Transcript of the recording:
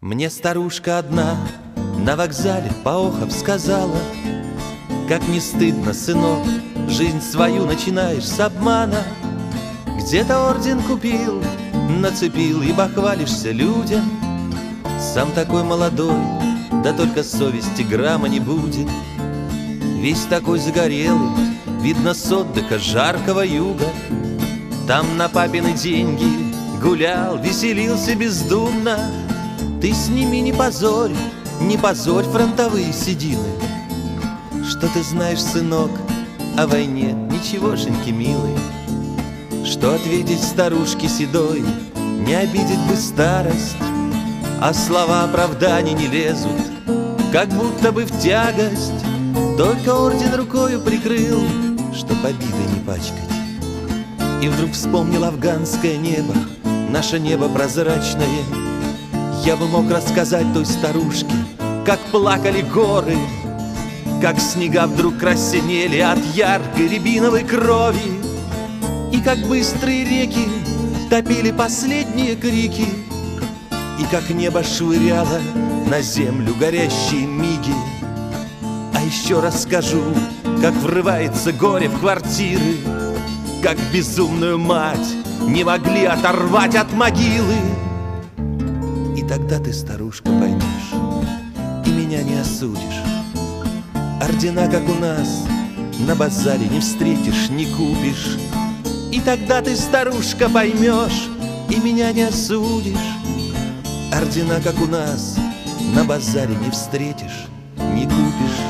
Мне старушка одна на вокзале поохов сказала: как не стыдно, сынок, жизнь свою начинаешь с обмана. Где-то орден купил, нацепил и бахвалишься людям. Сам такой молодой, да только совести грамма не будет. Весь такой загорелый, видно с отдыха жаркого юга. Там на папины деньги гулял, веселился бездумно. Ты с ними не позорь, не позорь фронтовые седины. Что ты знаешь, сынок, о войне, ничегошеньки милый. Что ответить старушке седой, не обидеть бы старость. А слова оправданий не лезут, как будто бы в тягость. Только орден рукою прикрыл, чтоб обиды не пачкать. И вдруг вспомнил афганское небо, наше небо прозрачное. Я бы мог рассказать той старушке, как плакали горы, как снега вдруг краснели от яркой рябиновой крови, и как быстрые реки топили последние крики, и как небо швыряло на землю горящие миги. А еще расскажу, как врывается горе в квартиры, как безумную мать не могли оторвать от могилы. И тогда ты, старушка, поймешь и меня не осудишь. Ордена, как у нас, на базаре не встретишь, не купишь. И тогда ты, старушка, поймешь и меня не осудишь. Ордена, как у нас, на базаре не встретишь, не купишь.